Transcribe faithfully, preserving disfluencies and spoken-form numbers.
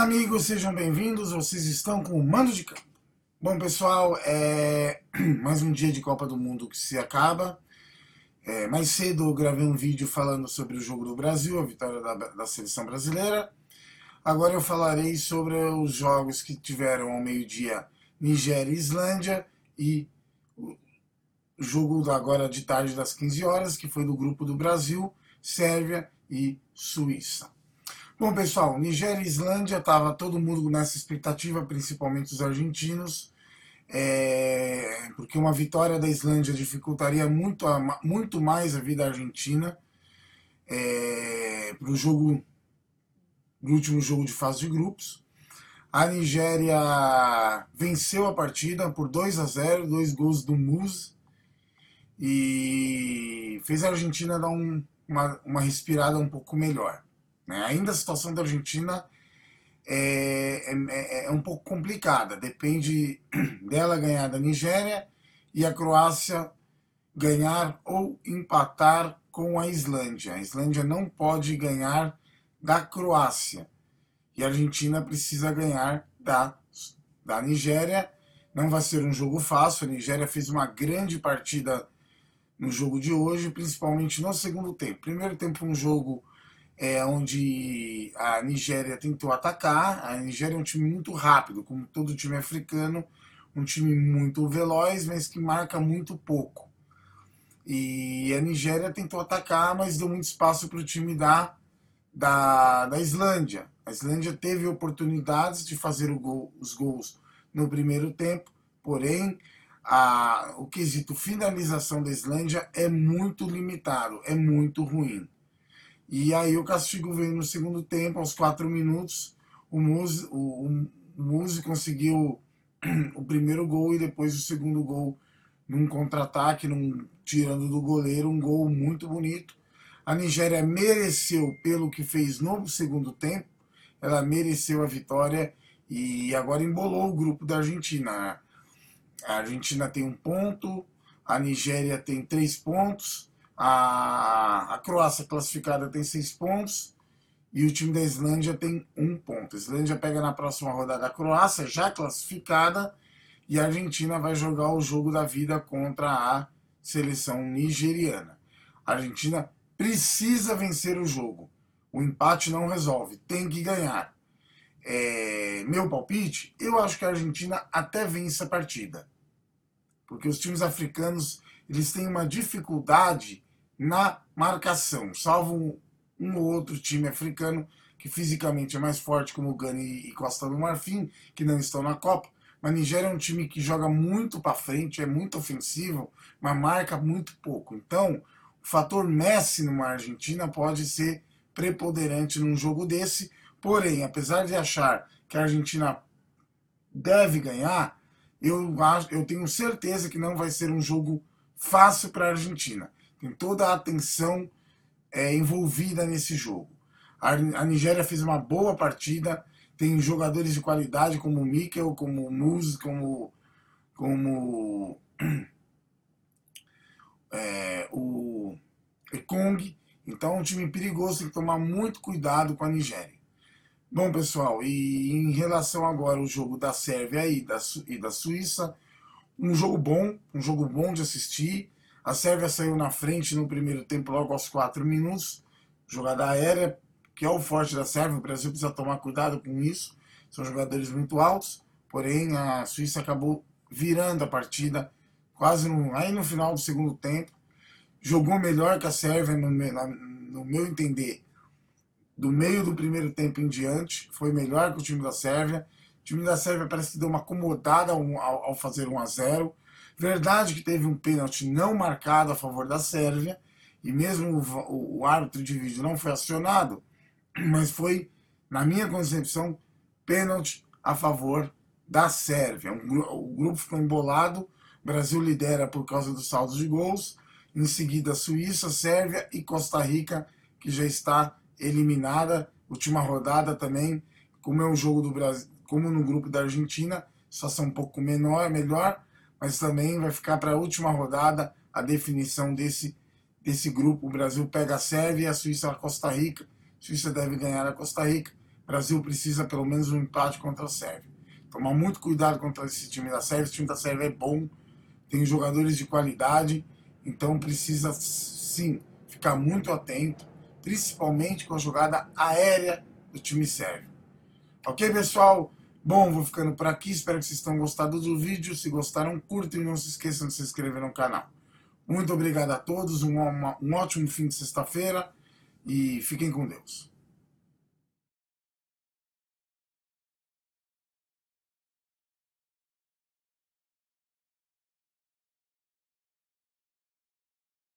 amigos, sejam bem-vindos. Vocês estão com o Mando de Campo. Bom, pessoal, é mais um dia de Copa do Mundo que se acaba. É, mais cedo eu gravei um vídeo falando sobre o jogo do Brasil, a vitória da, da seleção brasileira. Agora eu falarei sobre os jogos que tiveram ao meio-dia Nigéria e Islândia e o jogo agora de tarde das quinze horas, que foi do grupo do Brasil, Sérvia e Suíça. Bom, pessoal, Nigéria e Islândia, estava todo mundo nessa expectativa, principalmente os argentinos, é, porque uma vitória da Islândia dificultaria muito, a, muito mais a vida argentina é, para o jogo, no último jogo de fase de grupos. A Nigéria venceu a partida por dois a zero, dois gols do Muz, e fez a Argentina dar um, uma, uma respirada um pouco melhor. Ainda a situação da Argentina é, é, é um pouco complicada. Depende dela ganhar da Nigéria e a Croácia ganhar ou empatar com a Islândia. A Islândia não pode ganhar da Croácia. E a Argentina precisa ganhar da, da Nigéria. Não vai ser um jogo fácil. A Nigéria fez uma grande partida no jogo de hoje, principalmente no segundo tempo. Primeiro tempo foi um jogo É, onde a Nigéria tentou atacar. A Nigéria é um time muito rápido, como todo time africano, um time muito veloz, mas que marca muito pouco. E a Nigéria tentou atacar, mas deu muito espaço para o time da, da, da Islândia. A Islândia teve oportunidades de fazer o gol, os gols no primeiro tempo, porém a, o quesito finalização da Islândia é muito limitado, é muito ruim. E aí o castigo veio no segundo tempo, aos quatro minutos, o Muzi, o, o Muzi conseguiu o primeiro gol e depois o segundo gol num contra-ataque, num, tirando do goleiro, um gol muito bonito. A Nigéria mereceu pelo que fez no segundo tempo, ela mereceu a vitória e agora embolou o grupo da Argentina. A Argentina tem um ponto, a Nigéria tem três pontos, A, a Croácia classificada tem seis pontos e o time da Islândia tem um ponto. A Islândia pega na próxima rodada a Croácia, já classificada, e a Argentina vai jogar o jogo da vida contra a seleção nigeriana. A Argentina precisa vencer o jogo. O empate não resolve, tem que ganhar. É, meu palpite, eu acho que a Argentina até vence a partida. Porque os times africanos eles têm uma dificuldade na marcação, salvo um, um ou outro time africano que fisicamente é mais forte, como o Gana e Costa do Marfim, que não estão na Copa. Mas a Nigéria é um time que joga muito para frente, é muito ofensivo, mas marca muito pouco. Então, o fator Messi numa Argentina pode ser preponderante num jogo desse. Porém, apesar de achar que a Argentina deve ganhar, eu, acho, eu tenho certeza que não vai ser um jogo fácil para a Argentina. Tem toda a atenção é, envolvida nesse jogo. A, a Nigéria fez uma boa partida, tem jogadores de qualidade como o Mikel, como o Muz, como, como é, o Ekong. Então é um time perigoso, tem que tomar muito cuidado com a Nigéria. Bom, pessoal, e em relação agora ao jogo da Sérvia e da, e da Suíça, um jogo bom, um jogo bom de assistir. A Sérvia saiu na frente no primeiro tempo, logo aos quatro minutos. Jogada aérea, que é o forte da Sérvia. O Brasil precisa tomar cuidado com isso. São jogadores muito altos. Porém, a Suíça acabou virando a partida quase no, aí no final do segundo tempo. Jogou melhor que a Sérvia, no, no meu entender. Do meio do primeiro tempo em diante, foi melhor que o time da Sérvia. O time da Sérvia parece que deu uma acomodada ao, ao fazer um a zero. Verdade que teve um pênalti não marcado a favor da Sérvia, e mesmo o, o árbitro de vídeo não foi acionado, mas foi, na minha concepção, pênalti a favor da Sérvia. Um, o grupo ficou embolado, o Brasil lidera por causa do saldo de gols, em seguida Suíça, Sérvia e Costa Rica, que já está eliminada. Última rodada também, como é o jogo do Brasil, como no grupo da Argentina, situação um pouco menor, melhor, mas também vai ficar para a última rodada a definição desse, desse grupo. O Brasil pega a Sérvia e a Suíça a Costa Rica. A Suíça deve ganhar a Costa Rica, O Brasil precisa pelo menos um empate contra a Sérvia. Tomar muito cuidado contra esse time da Sérvia. Esse time da Sérvia é bom, tem jogadores de qualidade, então precisa sim ficar muito atento, principalmente com a jogada aérea do time sérvio. Ok, pessoal? Bom, vou ficando por aqui, espero que vocês tenham gostado do vídeo. Se gostaram, curtam e não se esqueçam de se inscrever no canal. Muito obrigado a todos, um, uma, um ótimo fim de sexta-feira e fiquem com Deus.